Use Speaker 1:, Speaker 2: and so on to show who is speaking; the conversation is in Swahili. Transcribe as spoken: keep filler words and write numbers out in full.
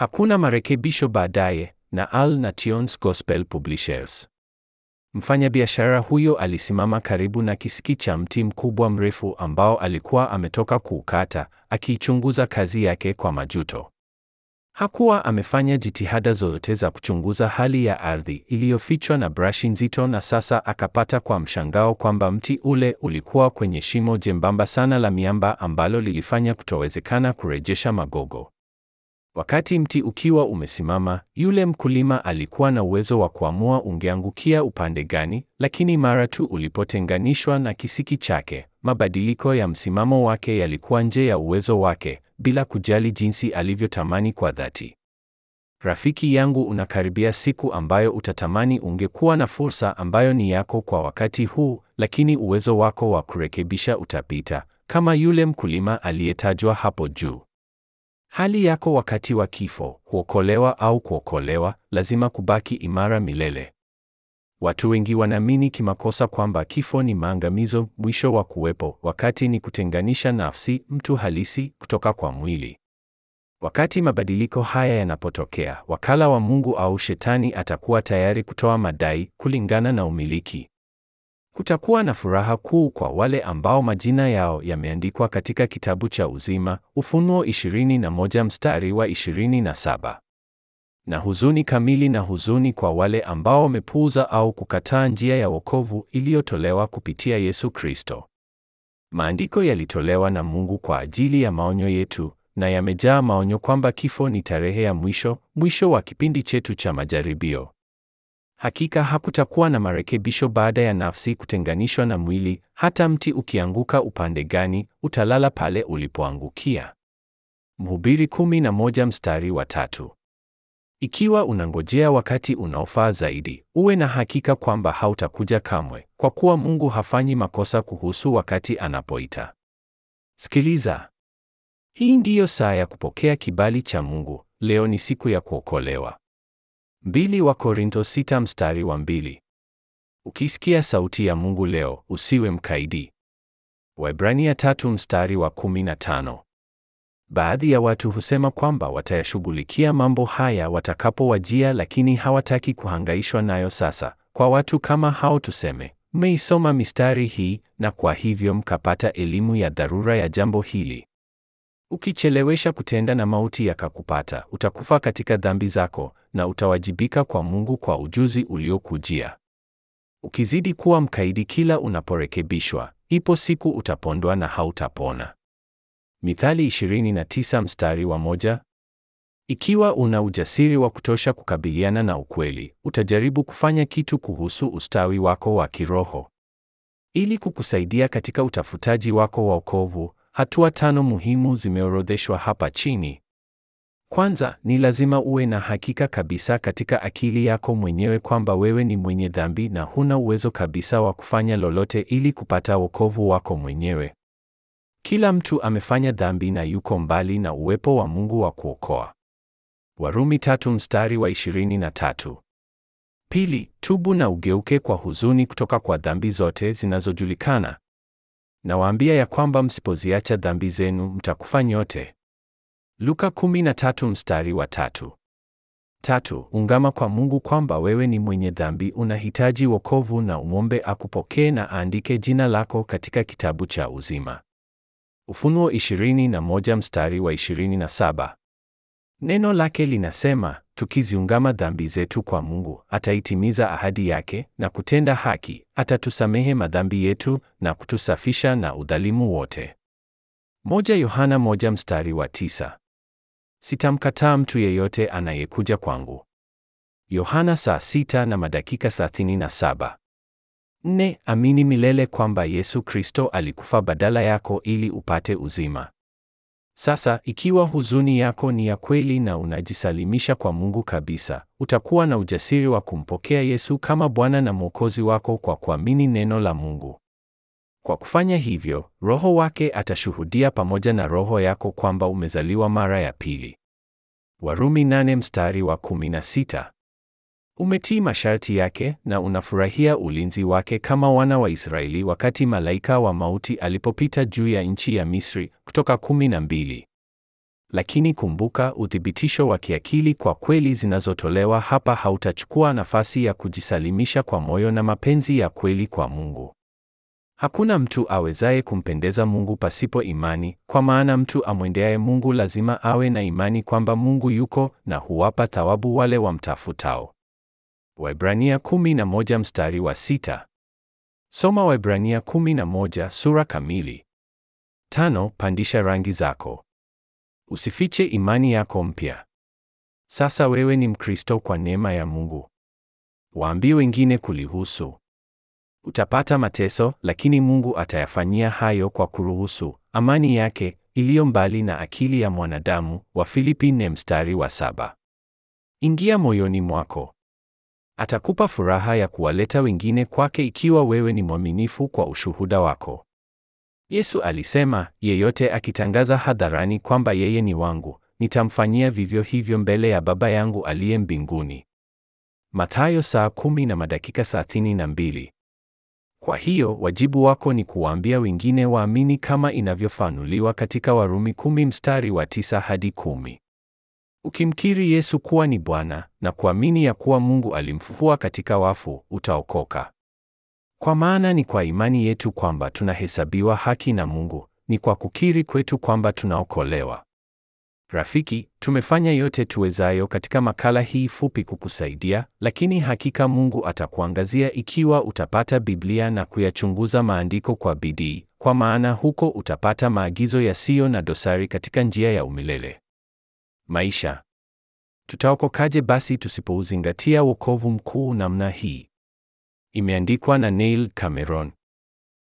Speaker 1: Hakuna marekebisho baadaye, na Al Nations Gospel Publishers. Mfanyabiashara huyo alisimama karibu na kisiki cha mti mkubwa mrefu ambao alikuwa ametoka kuukata, akiichunguza kazi yake kwa majuto. Hakuwa amefanya jitihada zozote za kuchunguza hali ya ardhi iliyofichwa na brashi nzito, na sasa akapata kwa mshangao kwamba mti ule ulikuwa kwenye shimo jembamba sana la miamba ambalo lilifanya kutowezekana kurejesha magogo. Wakati mti ukiwa umesimama, yule mkulima alikuwa na uwezo wa kuamua ungeangukia upande gani, lakini mara tu ulipotenganishwa na kisiki chake, mabadiliko ya msimamo wake yalikuwa nje ya uwezo wake, bila kujali jinsi alivyotamani kwa dhati. Rafiki yangu, unakaribia siku ambayo utatamani ungekuwa na fursa ambayo ni yako kwa wakati huu, lakini uwezo wako wa kurekebisha utapita, kama yule mkulima aliyetajwa hapo juu. Hali yako wakati wa kifo, kuokolewa au kuokolewa, lazima kubaki imara milele. Watu wengi wanaamini kimakosa kwamba kifo ni maangamizo, mwisho wa kuwepo, wakati ni kutenganisha nafsi, mtu halisi, kutoka kwa mwili. Wakati mabadiliko haya yanapotokea, wakala wa Mungu au Shetani atakuwa tayari kutoa madai kulingana na umiliki. Kutakuwa na furaha kuu kwa wale ambao majina yao yameandikwa katika kitabu cha uzima, Ufunuo ishirini na moja mstari wa ishirini na saba. Na huzuni kamili na huzuni kwa wale ambao wamepuuza au kukataa njia ya wokovu iliyotolewa kupitia Yesu Kristo. Maandiko yalitolewa na Mungu kwa ajili ya maonyo yetu, na yamejaa maonyo kwamba kifo ni tarehe ya mwisho, mwisho wa kipindi chetu cha majaribio. Hakika hakutakuwa na marekebisho baada ya nafsi kutenganishwa na mwili. Hata mti ukianguka upande gani, utalala pale ulipoangukia. Mhubiri kumi na moja mstari wa tatu. Ikiwa unangojea wakati unaofaa zaidi, uwe na hakika kwamba hautakuja kamwe, kwa kuwa Mungu hafanyi makosa kuhusu wakati anapoita. Sikiliza. Hii ndiyo saa ya kupokea kibali cha Mungu. Leo ni siku ya kuokolewa. Mbili wa Korintho sita mstari wa mbili. Ukisikia sauti ya Mungu leo, usiwe mkaidi. Waebrania tatu mstari wa kumi na tano. Baadhi ya watu husema kwamba watayashughulikia mambo haya watakapowajia, lakini hawataki kuhangaishwa nayo sasa. Kwa watu kama hao tuseme, mmeisoma mistari hii na kwa hivyo mkapata elimu ya dharura ya jambo hili. Ukichelewesha kutenda na mauti yakakupata, utakufa katika dhambi zako na utawajibika kwa Mungu kwa ujuzi uliokujia. Ukizidi kuwa mkaidi kila unaporekebishwa, ipo siku utapondwa na hautapona. Mithali ishirini na tisa mstari wa moja. Ikiwa una ujasiri wa kutosha kukabiliana na ukweli, utajaribu kufanya kitu kuhusu ustawi wako wa kiroho. Ili kukusaidia katika utafutaji wako wa wokovu, hatua tano muhimu zimeorodheshwa hapa chini. Kwanza, ni lazima uwe na hakika kabisa katika akili yako mwenyewe kwamba wewe ni mwenye dhambi na huna uwezo kabisa wa kufanya lolote ili kupata wokovu wako mwenyewe. Kila mtu amefanya dhambi na yuko mbali na uwepo wa Mungu wa kuokoa. Warumi tatu mstari wa ishirini na tatu. Pili, tubu na ugeuke kwa huzuni kutoka kwa dhambi zote zinazojulikana. Nawaambia ya kwamba msipoziacha dhambi zenu mtakufa nyote. Luka kumi na tatu mstari wa tatu. Tatu, ungama kwa Mungu kwamba wewe ni mwenye dhambi, unahitaji wokovu na umwombe akupokee na aandike jina lako katika kitabu cha uzima. Ufunuo ishirini na moja mstari wa ishirini na saba. Neno lake linasema, tukiziungama dhambi zetu kwa Mungu, ataitimiza ahadi yake na kutenda haki, atatusamehe madhambi yetu na kutusafisha na udhalimu wote. Moja Yohana moja mstari wa tisa. Sitamkataa mtu yeyote anayekuja kwangu. Yohana saa sita na madakika thelathini na saba. Nne, amini milele kwamba Yesu Kristo alikufa badala yako ili upate uzima. Sasa, ikiwa huzuni yako ni ya kweli na unajisalimisha kwa Mungu kabisa, utakuwa na ujasiri wa kumpokea Yesu kama Bwana na Mwokozi wako kwa kuamini neno la Mungu. Kwa kufanya hivyo, Roho wake atashuhudia pamoja na roho yako kwamba umezaliwa mara ya pili. Warumi nane mstari wa kumi na sita. Umetii masharti yake na unafurahia ulinzi wake kama wana wa Israeli wakati malaika wa mauti alipopita juu ya nchi ya Misri. Kutoka kumi na mbili. Lakini kumbuka, uthibitisho wa kiakili kwa kweli zinazotolewa hapa hautachukua nafasi ya kujisalimisha kwa moyo na mapenzi ya kweli kwa Mungu. Hakuna mtu awezaye kumpendeza Mungu pasipo imani, kwa maana mtu amwendeaye Mungu lazima awe na imani kwamba Mungu yuko na huwapa thawabu wale wamtafutao. Waebrania kumi na moja mstari wa sita. Soma Waebrania kumi na moja sura kamili. Tano, pandisha rangi zako. Usifiche imani yako mpya. Sasa wewe ni Mkristo kwa neema ya Mungu. Waambie wengine kulihusu. Utapata mateso, lakini Mungu atayafanyia hayo kwa kuruhusu amani yake iliyo mbali na akili ya mwanadamu. Wafilipi nne mstari wa saba. Ingia moyoni mwako. Atakupa furaha ya kuwaleta wengine kwake ikiwa wewe ni mwaminifu kwa ushuhuda wako. Yesu alisema, yeyote akitangaza hadharani kwamba yeye ni wangu, nitamfanyia vivyo hivyo mbele ya Baba yangu aliye mbinguni. Mathayo saa kumi na madakika thelathini na mbili. Kwa hiyo, wajibu wako ni kuwaambia wengine waamini kama inavyofanuliwa katika Warumi kumi mstari wa tisa hadi kumi. Ukimkiri Yesu kuwa ni Bwana na kuamini ya kuwa Mungu alimfufua katika wafu, utaokoka. Kwa maana ni kwa imani yetu kwamba tunahesabiwa haki na Mungu, ni kwa kukiri kwetu kwamba tunaokolewa. Rafiki, tumefanya yote tuwezayo katika makala hii fupi kukusaidia, lakini hakika Mungu atakuangazia ikiwa utapata Biblia na kuyachunguza maandiko kwa bidii, kwa maana huko utapata maagizo yasiyo na dosari katika njia ya umilele. Maisha. Tutaokokaje basi tusipouzingatia wokovu mkuu namna hii? Imeandikwa na Neil Cameron.